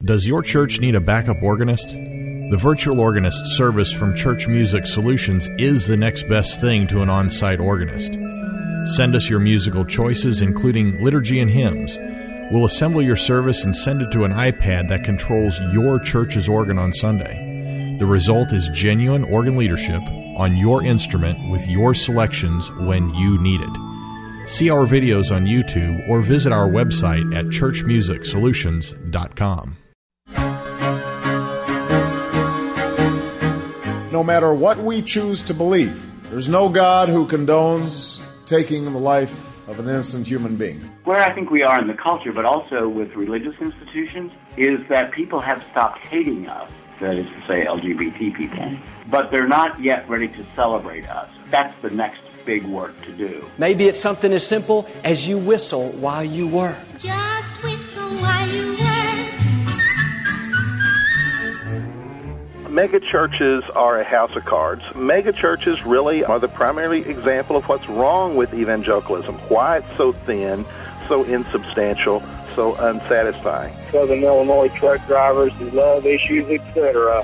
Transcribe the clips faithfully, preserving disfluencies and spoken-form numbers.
Does your church need a backup organist? The virtual organist service from Church Music Solutions is the next best thing to an on-site organist. Send us your musical choices, including liturgy and hymns. We'll assemble your service and send it to an iPad that controls your church's organ on Sunday. The result is genuine organ leadership on your instrument with your selections when you need it. See our videos on YouTube or visit our website at church music solutions dot com. No matter what we choose to believe, there's no God who condones taking the life of an innocent human being. Where I think we are in the culture, but also with religious institutions, is that people have stopped hating us, that is to say L G B T people, but they're not yet ready to celebrate us. That's the next big work to do. Maybe it's something as simple as you whistle while you work. Just whistle while you work. Mega churches are a house of cards. Mega churches really are the primary example of what's wrong with evangelicalism, why it's so thin, so insubstantial, so unsatisfying. Southern Illinois truck drivers who love issues, et cetera.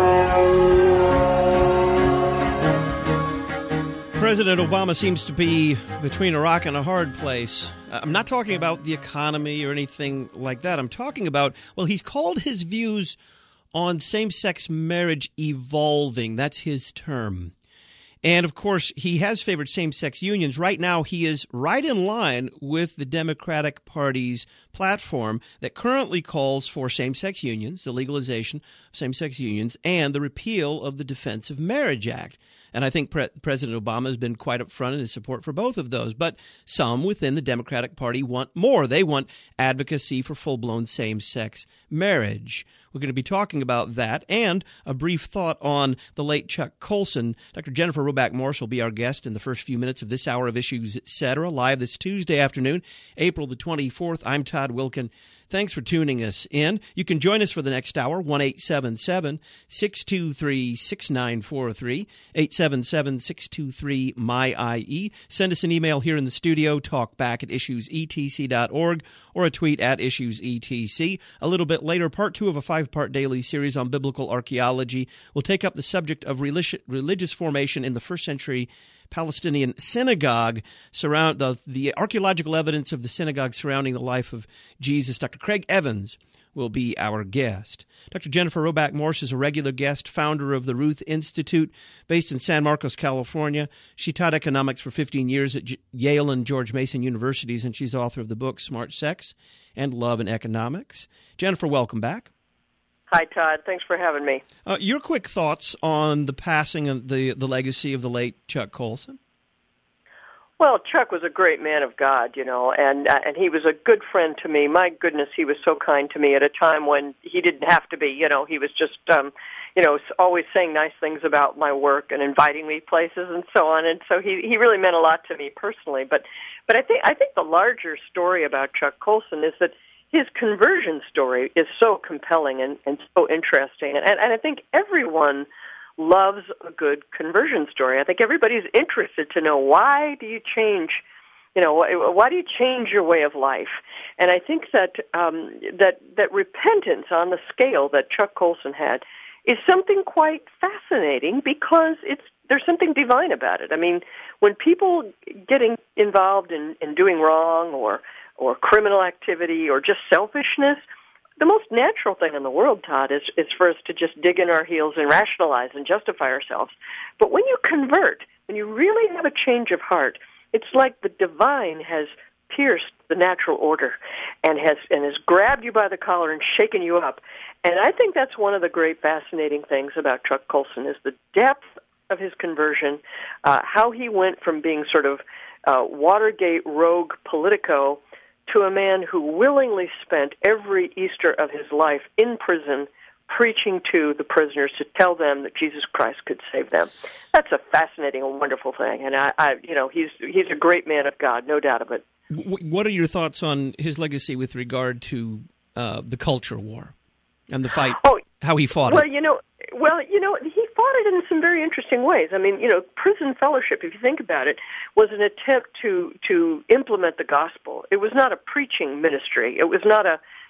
President Obama seems to be between a rock and a hard place. I'm not talking about the economy or anything like that. I'm talking about, well, he's called his views on same-sex marriage evolving. That's his term. And, of course, he has favored same-sex unions. Right now, he is right in line with the Democratic Party's platform that currently calls for same-sex unions, the legalization of same-sex unions, and the repeal of the Defense of Marriage Act. And I think Pre- President Obama has been quite upfront in his support for both of those. But some within the Democratic Party want more. They want advocacy for full-blown same-sex marriage. We're going to be talking about that and a brief thought on the late Chuck Colson. Doctor Jennifer Roback Morse will be our guest in the first few minutes of this hour of Issues, et cetera, live this Tuesday afternoon, April the twenty-fourth. I'm Todd Wilkin. Thanks for tuning us in. You can join us for the next hour, one eight seven seven, six two three, six nine four three, eight seven seven, six two three, M Y I E. Send us an email here in the studio, talkback at issues e t c dot org, or a tweet at issuesetc. A little bit later, part two of a five-part daily series on biblical archaeology will take up the subject of religious, religious formation in the first century Palestinian synagogue, surround the, the archaeological evidence of the synagogue surrounding the life of Jesus. Doctor Craig Evans will be our guest. Doctor Jennifer Roback Morse is a regular guest, founder of the Ruth Institute, based in San Marcos, California. She taught economics for fifteen years at Yale and George Mason Universities, and she's author of the book Smart Sex and Love in Economics. Jennifer, welcome back. Hi, Todd. Thanks for having me. Uh, your quick thoughts on the passing of the, the legacy of the late Chuck Colson? Well, Chuck was a great man of God, you know, and uh, and he was a good friend to me. My goodness, he was so kind to me at a time when he didn't have to be. You know, he was just, um, you know, always saying nice things about my work and inviting me places and so on. And so he he really meant a lot to me personally. But but I think I think the larger story about Chuck Colson is that his conversion story is so compelling and, and so interesting. And, and I think everyone loves a good conversion story. I think everybody's interested to know, why do you change, you know, why do you change your way of life? And I think that um, that that repentance on the scale that Chuck Colson had is something quite fascinating, because it's there's something divine about it. I mean, when people getting involved in, in doing wrong or or criminal activity or just selfishness, the most natural thing in the world, Todd, is, is for us to just dig in our heels and rationalize and justify ourselves. But when you convert, when you really have a change of heart, it's like the divine has pierced the natural order and has and has grabbed you by the collar and shaken you up. And I think that's one of the great fascinating things about Chuck Colson, is the depth of his conversion, uh, how he went from being sort of uh, Watergate rogue politico to a man who willingly spent every Easter of his life in prison preaching to the prisoners to tell them that Jesus Christ could save them. That's a fascinating and wonderful thing, and I, I you know, he's he's a great man of God, no doubt of it. What are your thoughts on his legacy with regard to uh, the culture war and the fight? Oh, how he fought well, it? Well, you know, well, you know, he fought it in some very interesting ways. I mean, you know, prison fellowship, if you think about it, was an attempt to to implement the gospel. It was not a preaching ministry. It was not a,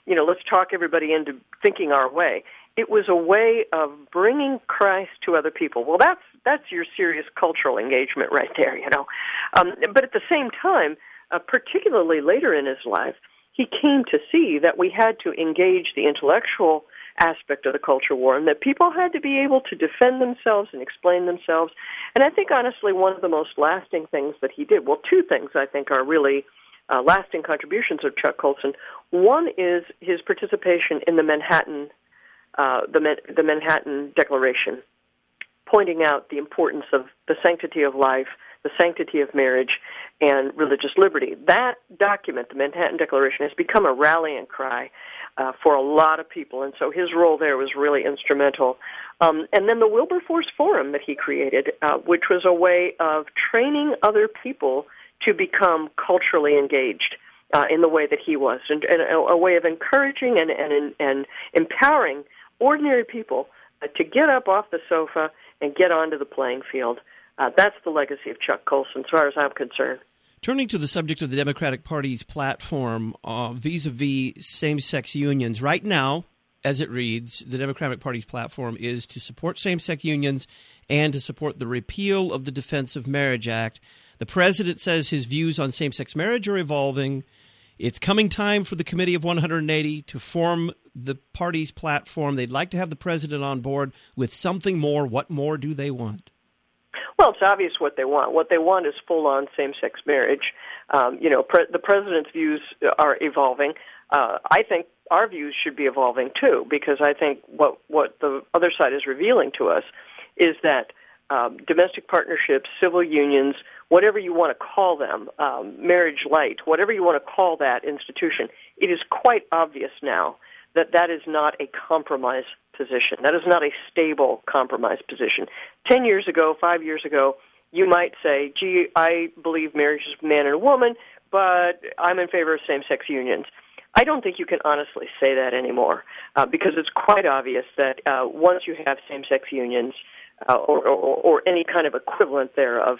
you know, let's talk everybody into thinking our way. It was a way of bringing Christ to other people. Well, that's that's your serious cultural engagement right there, you know. Um, but at the same time, uh, particularly later in his life, he came to see that we had to engage the intellectual aspect of the culture war and that people had to be able to defend themselves and explain themselves. And I think, honestly, one of the most lasting things that he did, well, two things I think are really uh, lasting contributions of Chuck Colson. One is his participation in the Manhattan uh, the, the Manhattan Declaration, pointing out the importance of the sanctity of life, the sanctity of marriage, and religious liberty. That document, the Manhattan Declaration, has become a rallying cry uh, for a lot of people, and so his role there was really instrumental. Um, and then the Wilberforce Forum that he created, uh, which was a way of training other people to become culturally engaged uh, in the way that he was, and, and a, a way of encouraging and, and, and empowering ordinary people uh, to get up off the sofa and get onto the playing field. Uh, that's the legacy of Chuck Colson, as far as I'm concerned. Turning to the subject of the Democratic Party's platform uh, vis-a-vis same-sex unions, right now, as it reads, the Democratic Party's platform is to support same-sex unions and to support the repeal of the Defense of Marriage Act. The president says his views on same-sex marriage are evolving. It's coming time for the Committee of one hundred eighty to form the party's platform. They'd like to have the president on board with something more. What more do they want? Well, it's obvious what they want. What they want is full-on same-sex marriage. Um, you know, pre- the president's views are evolving. Uh, I think our views should be evolving too, because I think what what the other side is revealing to us is that um, domestic partnerships, civil unions, whatever you want to call them, um, marriage light, whatever you want to call that institution, it is quite obvious now that that is not a compromise position. That is not a stable compromise position. Ten years ago, five years ago, you might say, gee, I believe marriage is a man and a woman, but I'm in favor of same-sex unions. I don't think you can honestly say that anymore uh, because it's quite obvious that uh, once you have same-sex unions uh, or, or, or any kind of equivalent thereof,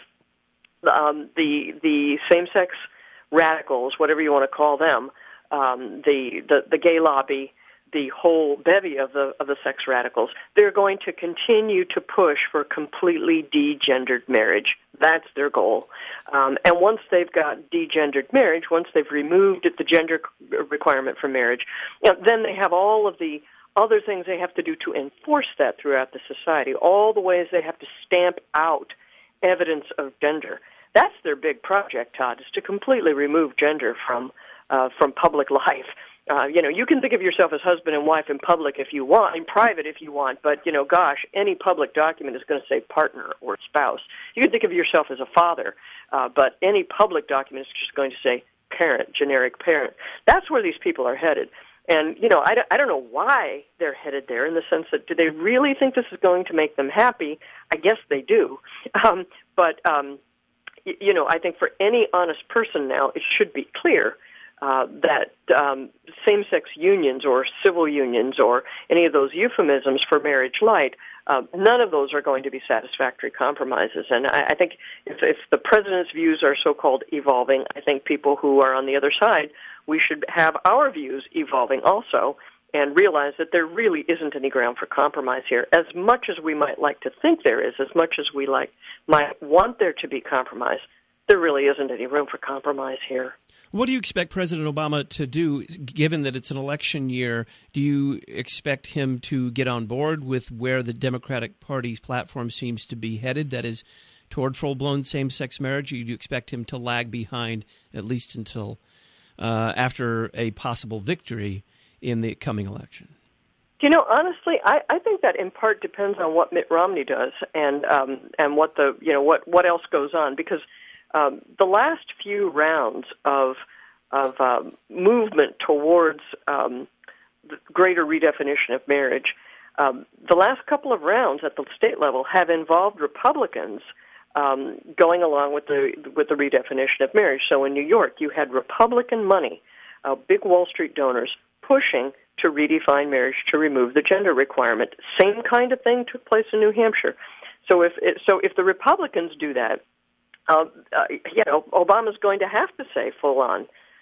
um, the the same-sex radicals, whatever you want to call them, um, the, the the gay lobby, the whole bevy of the of the sex radicals, they're going to continue to push for completely degendered marriage. That's their goal. Um, and once they've got degendered marriage, once they've removed the gender requirement for marriage, you know, then they have all of the other things they have to do to enforce that throughout the society, all the ways they have to stamp out evidence of gender. That's their big project, Todd, is to completely remove gender from uh, from public life. Uh, you know, you can think of yourself as husband and wife in public if you want, in private if you want, but, you know, gosh, any public document is going to say partner or spouse. You can think of yourself as a father, uh, but any public document is just going to say parent, generic parent. That's where these people are headed. And, you know, I don't, I don't know why they're headed there in the sense that do they really think this is going to make them happy? I guess they do. Um, but, um, y- you know, I think for any honest person now, it should be clear Uh, that um, same-sex unions or civil unions or any of those euphemisms for marriage light, uh, none of those are going to be satisfactory compromises. And I, I think if, if the president's views are so-called evolving, I think people who are on the other side, we should have our views evolving also and realize that there really isn't any ground for compromise here. As much as we might like to think there is, as much as we like might want there to be compromise, there really isn't any room for compromise here. What do you expect President Obama to do, given that it's an election year? Do you expect him to get on board with where the Democratic Party's platform seems to be headed, that is, toward full-blown same-sex marriage? Or do you expect him to lag behind at least until uh, after a possible victory in the coming election? You know, honestly, I, I think that in part depends on what Mitt Romney does and um, and what the you know what, what else goes on, because Um, the last few rounds of of um, movement towards um, the greater redefinition of marriage, um, the last couple of rounds at the state level have involved Republicans um, going along with the with the redefinition of marriage. So in New York, you had Republican money, uh, big Wall Street donors pushing to redefine marriage to remove the gender requirement. Same kind of thing took place in New Hampshire. So if it, so, if the Republicans do that, Uh, uh, you know, Obama's going to have to say full-on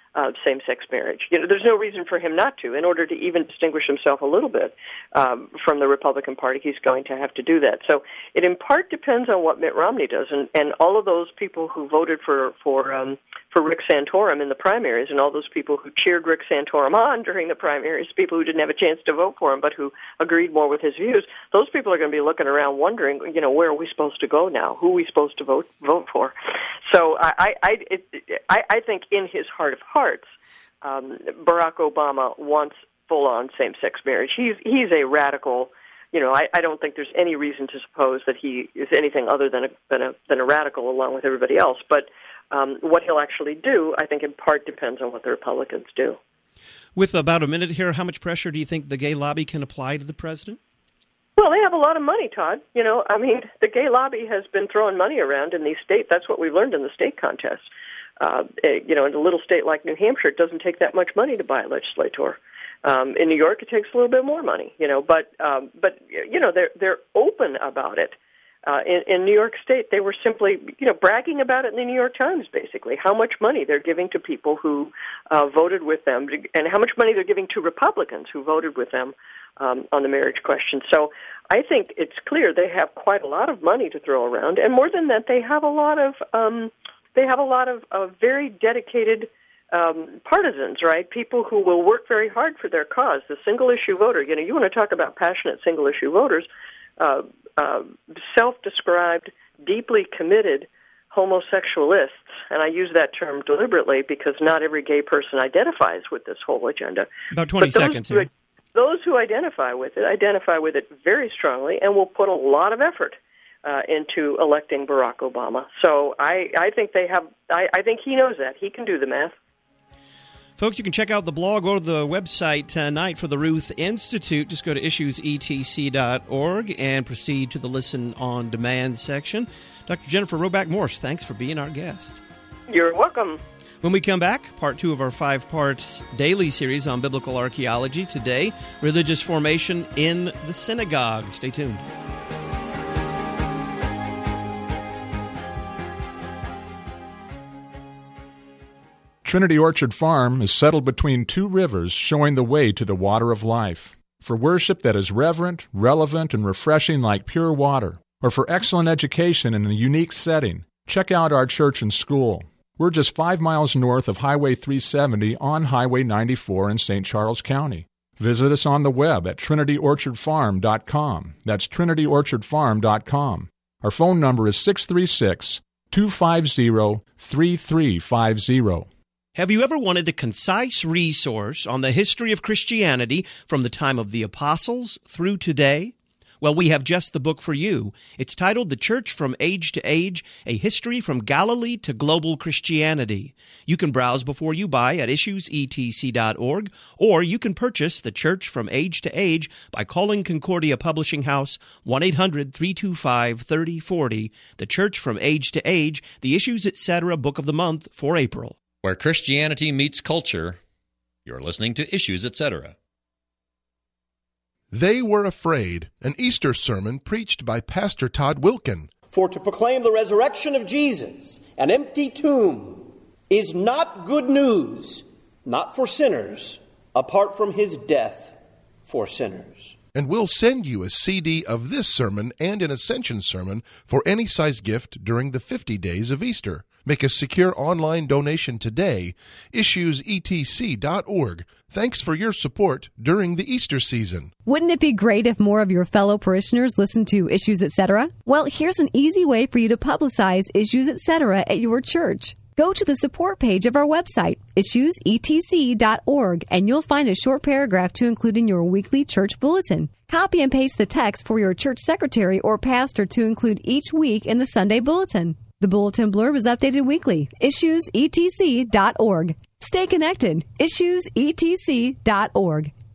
uh, same-sex marriage. You know, there's no reason for him not to. In order to even distinguish himself a little bit um, from the Republican Party, he's going to have to do that. So it in part depends on what Mitt Romney does, and, and all of those people who voted for for um, for Rick Santorum in the primaries, and all those people who cheered Rick Santorum on during the primaries, people who didn't have a chance to vote for him but who agreed more with his views, those people are going to be looking around wondering, you know, where are we supposed to go now? Who are we supposed to vote vote for? So I I it, I, I think in his heart of hearts, um, Barack Obama wants full-on same-sex marriage. He's he's a radical. You know, I, I don't think there's any reason to suppose that he is anything other than a than a, than a radical along with everybody else. But um, what he'll actually do, I think, in part depends on what the Republicans do. With about a minute here, how much pressure do you think the gay lobby can apply to the president? Well, they have a lot of money, Todd. You know, I mean, the gay lobby has been throwing money around in these states. That's what we learned in the state contests. Uh, you know, in a little state like New Hampshire, it doesn't take that much money to buy a legislator. Um, in New York, it takes a little bit more money. You know, but um, but you know, they're they're open about it. Uh, in, in New York State, they were simply, you know, bragging about it in the New York Times, basically, how much money they're giving to people who uh, voted with them, to, and how much money they're giving to Republicans who voted with them um, on the marriage question. So I think it's clear they have quite a lot of money to throw around, and more than that, they have a lot of um, they have a lot of, of very dedicated um, partisans, right? People who will work very hard for their cause. The single-issue voter, you know, you want to talk about passionate single-issue voters. Uh, uh, self-described, deeply committed homosexualists, and I use that term deliberately because not every gay person identifies with this whole agenda. About twenty seconds who, here. Those who identify with it identify with it very strongly and will put a lot of effort uh, into electing Barack Obama. So I, I think they have. I, I think he knows that. He can do the math. Folks, you can check out the blog or the website tonight for the Ruth Institute. Just go to issues e t c dot org and proceed to the Listen on Demand section. Doctor Jennifer Roback Morse, thanks for being our guest. You're welcome. When we come back, part two of our five-part daily series on biblical archaeology. Today, religious formation in the synagogue. Stay tuned. Trinity Orchard Farm is settled between two rivers, showing the way to the water of life. For worship that is reverent, relevant, and refreshing like pure water, or for excellent education in a unique setting, check out our church and school. We're just five miles north of Highway three seventy on Highway ninety-four in Saint Charles County. Visit us on the web at trinity orchard farm dot com. That's trinity orchard farm dot com. Our phone number is six three six, two five zero, three three five zero. Have you ever wanted a concise resource on the history of Christianity from the time of the apostles through today? Well, we have just the book for you. It's titled The Church from Age to Age, A History from Galilee to Global Christianity. You can browse before you buy at issues e t c dot org, or you can purchase The Church from Age to Age by calling Concordia Publishing House one eight hundred, three two five, three oh four oh. The Church from Age to Age, the Issues Etc. Book of the Month for April. Where Christianity meets culture, you're listening to Issues Etc. They Were Afraid, an Easter sermon preached by Pastor Todd Wilken. For to proclaim the resurrection of Jesus, an empty tomb, is not good news, not for sinners, apart from his death for sinners. And we'll send you a C D of this sermon and an Ascension sermon for any size gift during the fifty days of Easter. Make a secure online donation today, issues e t c dot org. Thanks for your support during the Easter season. Wouldn't it be great if more of your fellow parishioners listened to Issues Etc.? Well, here's an easy way for you to publicize Issues Etc. at your church. Go to the support page of our website, issues e t c dot org, and you'll find a short paragraph to include in your weekly church bulletin. Copy and paste the text for your church secretary or pastor to include each week in the Sunday bulletin. The bulletin blurb is updated weekly. issues e t c dot org. Stay connected. issues e t c dot org.